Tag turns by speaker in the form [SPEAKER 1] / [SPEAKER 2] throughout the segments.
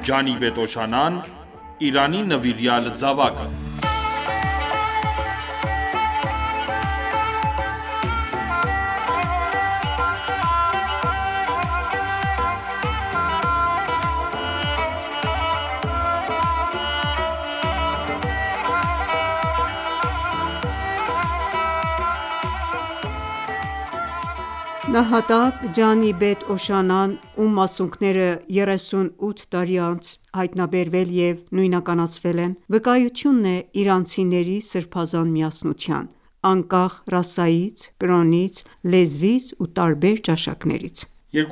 [SPEAKER 1] Ջանիբետ Օշանան, Իրանի նվիրյալ զավակը։
[SPEAKER 2] Նահատակ Ջանիբետ Օշանան, ում մասունքները 38 տարի անց հայտնաբերվել և նույնականացվել են, վկայությունն է իրանցիների սրբազան միասնության, անկախ ռասայից, կրոնից, լեզվից ու տարբեր ճաշակներից: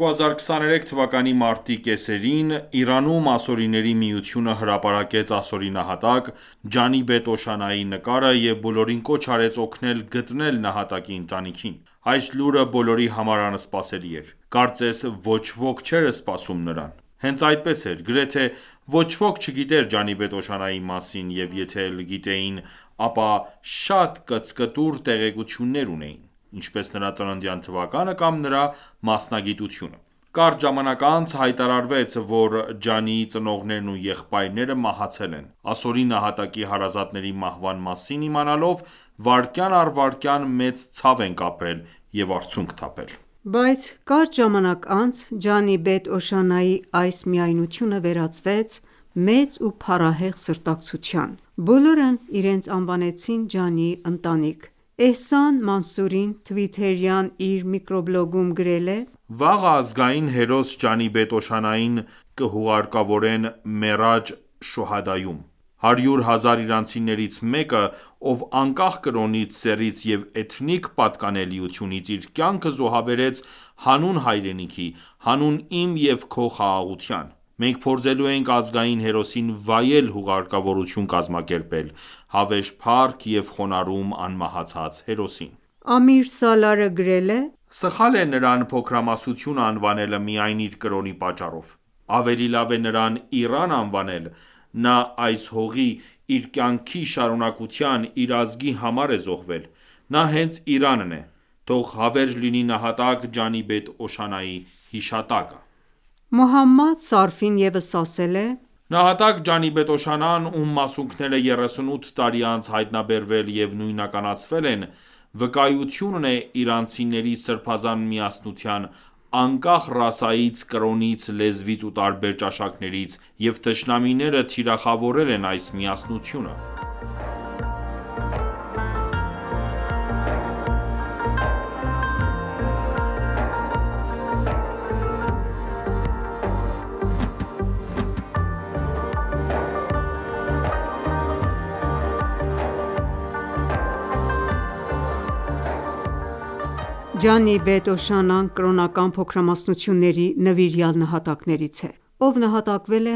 [SPEAKER 1] 2023 թվականի մարտի կեսերին Իրանում Ասորիների միությունը հրապարակեց ասորի նահատակ Ջանիբետ Օշանայի նկարը և բոլորին կոչ արեց օգնել գտնել նահատակի ընտանիքին: Այս լուրը բոլորի համար անսպասելի էր: Կարծես ոչ ոք չէր սպասում նրան: Հենց այդպես էր: Գրեթե ոչ ոք չգիտեր Ջանիբետ Օշանայի մասին և եթե էլ գիտեին, ապա շատ կծկտուր տեղեկություններ ունեին, ինչպես նրա ծննդյան թվականը կամ նրա մասնագիտությունը: Կարճ ժամանակ անց հայտարարվեց, որ Ջանիի ծնողներն ու եղբայրները մահացել են: Ասորի նահատակի հարազատների մահվան մասին իմանալով վայրկյան առ վայրկյան մեծ ցավ ենք ապրել և արցունք թափել:
[SPEAKER 2] Բայց կարճ ժամանակ անց Ջանիբետ Օշանայի այս միայնությունը վերածվեց մեծ ու փառահեղ սրտակցության: Բոլորն իրենց անվանեցին Ջանիի ընտանիք: Էհսան Մանսուրին թվիթերյան իր միկրոբլոգում գրել է.
[SPEAKER 1] «Վաղը ազգային հերոս Ջանիբետ Օշանային կհուղարկավորեն Մերաջ Շոհադայում: 100,000 իրանցիներից մեկը, ով անկախ կրոնից, սեռից և էթնիկ պատկանելիությունից իր կյանքը զոհաբերեց հանուն հայրենիքի, հանուն իմ և քո խաղաղության: Մենք փորձելու ենք ազգային հերոսին վայել հուղարկավորություն կազմակերպել, հավերժ փառք և խոնարհում անմահացած հերոսին»:
[SPEAKER 2] Ամիր Սալարը գրել է.
[SPEAKER 1] «Սխալ է նրան փոքրամասնություն անվանելը միայն իր կրոնի պատճառով: Ավելի լավ է նրան Իրան անվանել: Նա այս հողի, իր կյանքի շարունակության, իր ազգի համար է զոհվել: Նա հենց Իրանն է: Թող հավերժ լինի նահատակ Ջանիբետ Օշանայի հիշատակը»:
[SPEAKER 2] Մոհամմադ Սարֆին ևս ասել է.
[SPEAKER 1] «Նահատակ Ջանիբետ Օշանան, ում մասունքները 38 տարի անց հայտնաբերվել և նույնականացվել են, վկայությունն է իրանցիների սրբազան միասնության, անկախ ռասայից, կրոնից, լեզվից ու տարբեր ճաշակներից և թշնամիները թիրախավորել են այս միասնությունը:
[SPEAKER 2] Ջանիբետ Օշանան կրոնական փոքրամասնությունների նվիրյալ նահատակներից է, ով նահատակվել է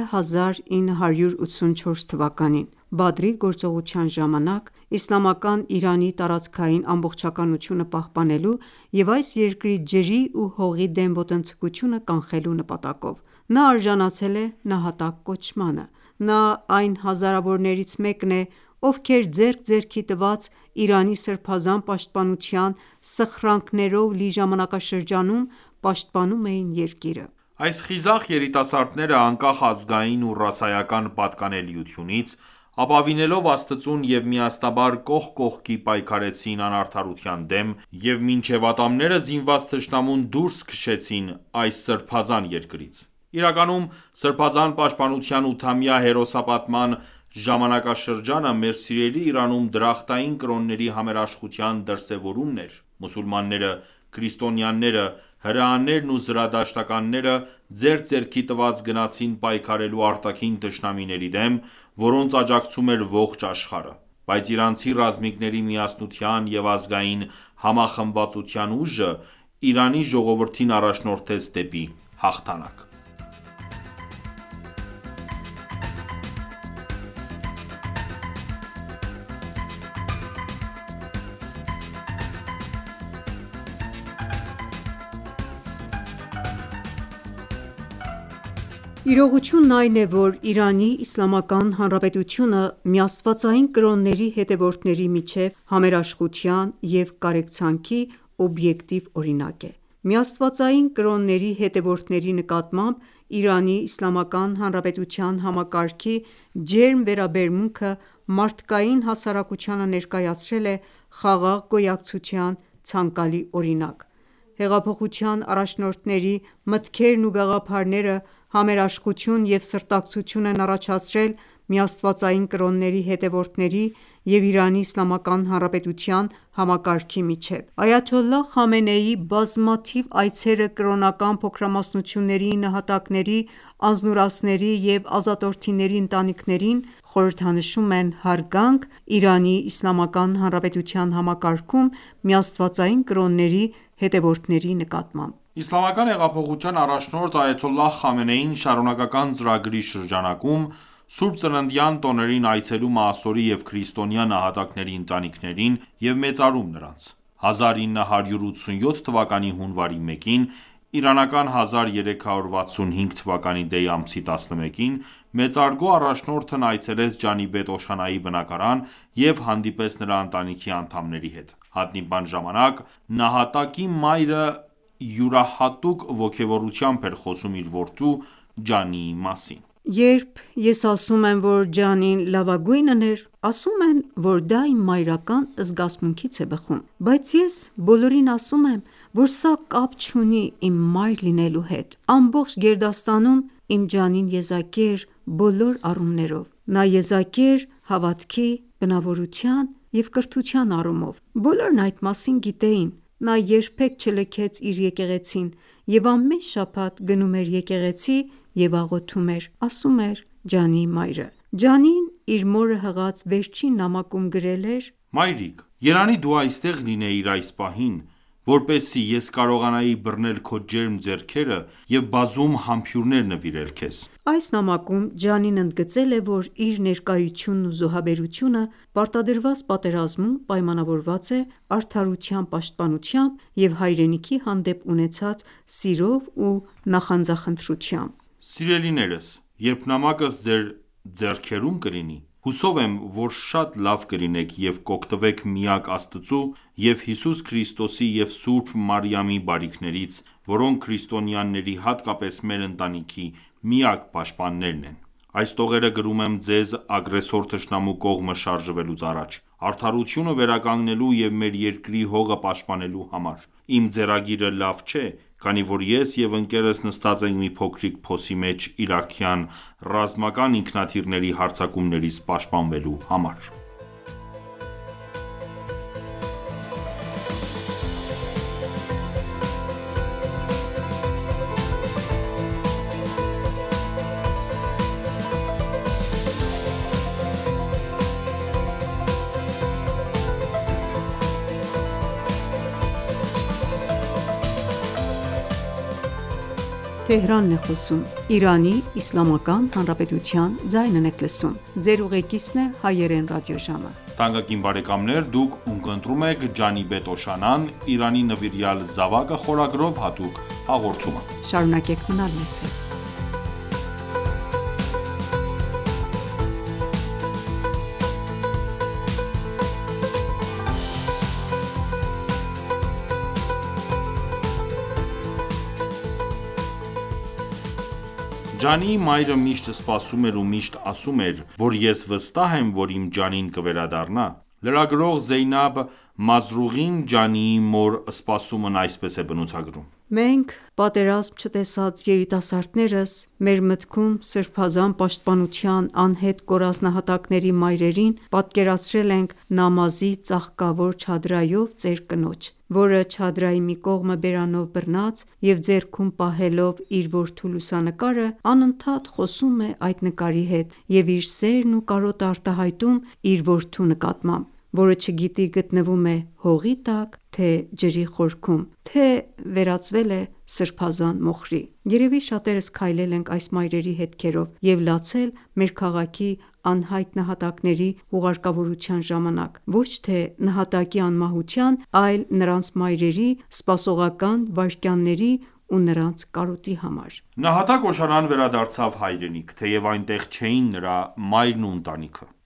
[SPEAKER 2] 1984 թվականին, Բադրի գործողության ժամանակ, իսլամական Իրանի տարածքային ամբողջականությունը պահպանելու և այս երկրի ջրի ու հողի դեմ ոտնձգությունը կանխելու նպատակով: Նա արժանացել է նահատակ կոչմանը: Նա այն հազարավորներից մեկն է, ովքեր ձեռք-ձեռքի տված Իրանի սրբազան պաշտպանության սխրանքներով լի ժամանակաշրջանում պաշտպանում էին երկիրը:
[SPEAKER 1] Այս խիզախ երիտասարդները, անկախ ազգային ու ռասայական պատկանելիությունից, ապավինելով Աստծուն և միասնաբար կողք կողքի պայքարեցին անարդարության դեմ և մինչև ատամները զինված թշնամուն դուրս քշեցին այս սրբազան երկրից: Իրականում Սրբազան պաշտպանության 8-ամյա հերոսապատման ժամանակաշրջանը մեր սիրելի Իրանում դրախտային կրոնների համերաշխության դրսևորումն էր: Մուսուլմանները, քրիստոնյաները, հրեաներն ու զրադաշտականները ձեռք-ձեռքի տված գնացին պայքարելու արտաքին թշնամիների դեմ, որոնց աջակցում էր ողջ աշխարհը: Բայց իրանցի ռազմիկների միասնության և ազգային համախմբվածության ուժը Իրանի ժողովրդին առաջնորդեց դեպի հաղթանակ:
[SPEAKER 2] Իրողությունն այն է, որ Իրանի Իսլամական Հանրապետությունը միաստվածային կրոնների հետևորդների միջև համերաշխության և կարեկցանքի օբյեկտիվ օրինակ է: Միաստվածային կրոնների հետևորդների նկատմամբ Իրանի Իսլամական Հանրապետության համակարգի ջերմ վերաբերմունքը մարդկային հասարակությանը ներկայացրել է խաղաղ գոյակցության ցանկալի օրինակ: Հեղափոխության առաջնորդների մտքերն ու գաղափարները համերաշխություն և սրտակցություն են առաջացրել միաստվածային կրոնների հետևորդների և Իրանի Իսլամական Հանրապետության համակարգի միջև: Այաթոլլահ Խամենեիի բազմաթիվ այցերը կրոնական փոքրամասնությունների, նահատակների, անձնուրացների և ազատորդիների ընտանիքներին խորհրդանշում են հարգանք Իրանի Իսլամական Հանրապետության համակարգում միաստվածային կրոնների հետևորդների նկատմամբ:
[SPEAKER 1] Իսլամական հեղափոխության առաջնորդ Այաթոլլահ Խամենեին շարունակական ծրագրի շրջանակում Սուրբ Ծննդյան տոներին այցելում է ասորի և քրիստոնյա նահատակների ընտանիքներին և մեծարում նրանց: 1987 թվականի հունվարի 1-ին (իրանական 1365 թվականի դեյ ամսի 11-ին) մեծարգո առաջնորդն այցելեց Ջանիբետ Օշանայի բնակարան և հանդիպեց նրա ընտանիքի անդամների հետ: Հանդիպման ժամանակ նահատակի մայրը յուրահատուկ ոգևորությամբ էր խոսում իր որդու՝ Ջանիի մասին:
[SPEAKER 2] Երբ ես ասում եմ, որ Ջանին լավագույնն էր, ասում են, որ դա իմ մայրական զգացմունքից է բխում: Բայց ես բոլորին ասում եմ, որ սա կապ չունի իմ մայր լինելու հետ: Ամբողջ գերդաստանում իմ Ջանին եզակի էր բոլոր առումներով: Նա եզակի էր հավատքի, բնավորության և կրթության առումով: Բոլորն այդ մասին գիտեին: Նա երբեք չլքեց իր եկեղեցին և ամեն շաբաթ գնում էր եկեղեցի և աղոթում էր: Ասում էր Ջանիի մայրը: Ջանին իր մորը հղած վերջին նամակում գրել էր.
[SPEAKER 1] «Մայրիկ, երանի դու այստեղ լինեիր այս պահին, որպեսզի ես կարողանայի բռնել քո ջերմ ձեռքերը և բազում համբույրներ նվիրել քեզ»:
[SPEAKER 2] Այս նամակում Ջանին ընդգծել է, որ իր ներկայությունն ու զոհաբերությունը պարտադրված պատերազմում պայմանավորված է արդարության պաշտպանությամբ և հայրենիքի հանդեպ ունեցած սիրով ու նախանձախնդրությամբ:
[SPEAKER 1] Սիրելիներս, երբ նամակս ձեր ձեռքերում կլինի, հուսով եմ, որ շատ լավ կլինեք և կօգտվեք միակ Աստծու և Հիսուս Քրիստոսի և Սուրբ Մարիամի բարիքներից, որոնք քրիստոնյաների, հատկապես մեր ընտանիքի միակ պաշտպաններն են: Այս տողերը գրում եմ ձեզ ագրեսոր թշնամու կողմը շարժվելուց առաջ, արդարությունը վերականգնելու և մեր երկրի հողը պաշտպանելու համար: Իմ ձեռագիրը լավ չէ, քանի որ ես և ընկերս նստած ենք մի փոքրիկ փոսի մեջ իրաքյան ռազմական ինքնաթիռների հարձակումներից պաշտպանվելու համար: Ջանիի մայրը միշտ սպասում էր ու միշտ ասում էր, որ ես վստահ եմ, որ իմ Ջանին կվերադառնա: Լրագրող Զեյնաբ Մազրուղին Ջանիի մոր սպասումն այսպես է բնութագրում.
[SPEAKER 2] «Մենք պատերազմ չտեսած երիտասարդներս մեր մտքում սրբազան պաշտպանության անհետ կորած նահատակների մայրերին պատկերացրել ենք նամազի ծաղկավոր չադրայով ծեր կնոջ, որը չադրայի մի կողմը բերանով բռնած և ձեռքում պահելով իր որդու լուսանկարը անընդհատ խոսում է այդ նկարի հետ և իր սերն ու կարոտը արտահայտում իր որդու նկատմամբ, որը չգիտի գտնվում է հողի տակ, թե ջրի խորքում, թե վերածվել է սրբազան մոխրի: Երևի շատերս քայլել ենք այս մայրերի հետքերով և լացել մեր քաղաքի անհայտ նահատակների հուղարկավորության ժամանակ, ոչ թե նահատակի անմահության, այլ նրանց մայրերի սպասողական վայրկյանների ու նրանց կարոտի համար»:
[SPEAKER 1] Նահատակ Օշանան վերադարձավ հայրենիք, թեև այնտեղ չէին նրա մայրն ու ընտանիքը: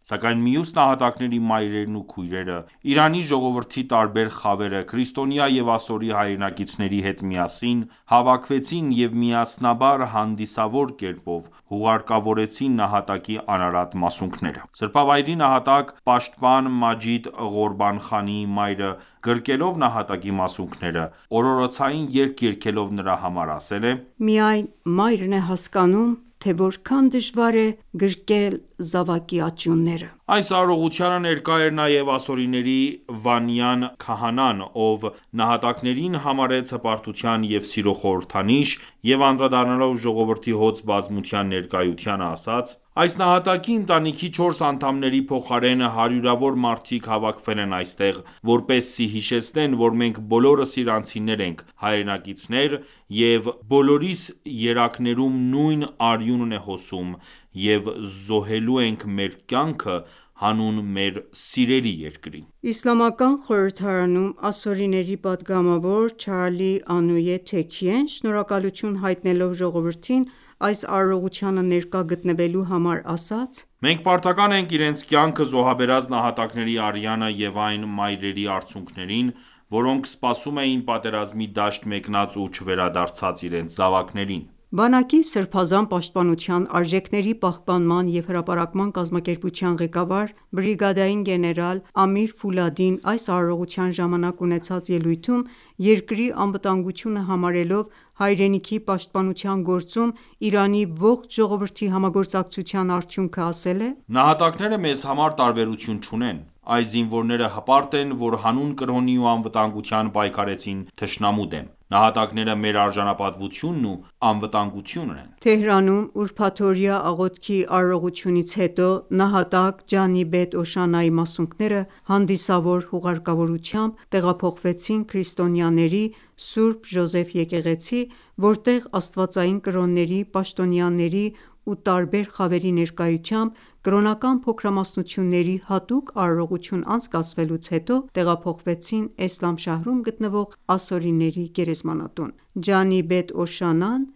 [SPEAKER 1] Սակայն մյուս նահատակների մայրերն ու քույրերը, Իրանի ժողովրդի տարբեր խավերը քրիստոնյա և ասորի հայրենակիցների հետ միասին հավաքվեցին և միասնաբար հանդիսավոր կերպով հուղարկավորեցին նահատակի անարատ մասունքները: Սրբավայրի նահատակ պաշտպան Մաջիդ Ղորբանխանիի մայրը գրկելով նահատակի մասունքները, օրօրոցային երգ երգելով նրա համար ասել է.
[SPEAKER 2] «Միայն մայրն է հասկանում, թե որքան դժվար է գրկել զավակի աջունները»:
[SPEAKER 1] Այս արարողությանը ներկա էր նաև ասորիների Վանյան քահանան, ով նահատակներին համարեց հպարտության և սիրո խորհրդանիշ և անդրադառնալով ժողովրդի հոծ բազմության ներկայությանը ասաց. «Այս նահատակի ընտանիքի 4 անդամների փոխարեն հարյուրավոր մարդիկ հավաքվել են այստեղ, որպեսզի հիշեցնեն, որ մենք բոլորս իրանցիներ ենք, հայրենակիցներ և բոլորիս երակներում նույն արյունն է հոսում և զոհելու ենք մեր կյանքը հանուն մեր սիրելի երկրի»:
[SPEAKER 2] Իսլամական խորհրդարանում ասորիների պատգամավոր Չարլի Անույե Թեքիեն շնորհակալություն հայտնելով ժողովրդին այս արարողությանը ներկա գտնվելու համար ասաց.
[SPEAKER 1] «Մենք պարտական ենք իրենց կյանքը զոհաբերած նահատակների արյանը և այն մայրերի արցունքներին, որոնք սպասում էին պատերազմի դաշտ մեկնած ու չվերադարձած իրենց զավակներին»:
[SPEAKER 2] Բանակի սրբազան պաշտպանության, արժեքների պահպանման և հրապարակման կազմակերպության ղեկավար բրիգադային գեներալ Ամիր Ֆուլադին այս արարողության ժամանակ ունեցած ելույթում երկրի անվտանգությունը համարելով հայրենիքի պաշտպանության գործում Իրանի ողջ ժողովրդի համագործակցության արդյունքը, ասել է.
[SPEAKER 1] «Նահատակները մեզ համար տարբերություն չունեն: Այս զինվորները հպարտ են, որ հանուն կրոնի ու անվտանգության պայքարեցին թշնամու դեմ: Նահատակները մեր արժանապատվությունն ու անվտանգությունն են»:
[SPEAKER 2] Թեհրանում ուրբաթօրյա աղոթքի արարողությունից հետո նահատակ Ջանի Բեդ Օշանայի մասունքները հանդիսավոր հուղարկավորությամբ տեղափոխվեցին քրիստոնյաների Սուրբ Ժոզեֆ եկեղեցի, որտեղ աստվածային կրոնների, պաշտոնյաների ու տարբեր խավերի ներկայությամբ կրոնական փոքրամասնությունների հատուկ արարողություն անցկացվելուց հետո տեղափոխվեցին Էսլամշահրում գտնվող ասորիների գերեզմանատուն: Ջանի Բեդ Օշանան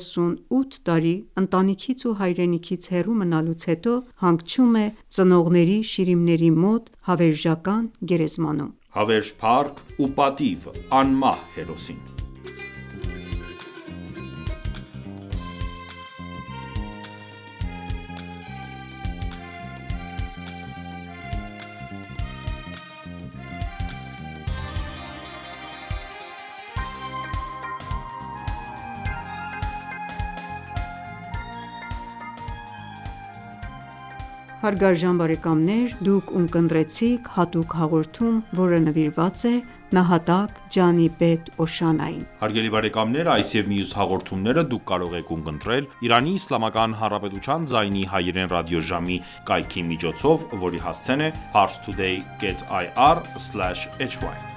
[SPEAKER 2] 38 տարի ընտանիքից ու հայրենիքից հեռու մնալուց հետո հանգչում է ծնողների շիրիմների մոտ հավերժական գերեզմանում:
[SPEAKER 1] Հավերժ փառք ու պատիվ անմահ հերոսին:
[SPEAKER 2] Հարգարժան բարեկամներ դուք ունկնդրեցիք հատուկ հաղորդում, որը նվիրված է նահատակ Ջանի Բեդ Օշանային:
[SPEAKER 1] Հարգելի բարեկամներ այս և մյուս հաղորդումները դուք կարող եք ունկնդրել Իրանի Իսլամական Հանրապետության ձայնի հայերեն ռադիոժամի կայքի միջոցով, որի հասցեն է parstoday.ir/hy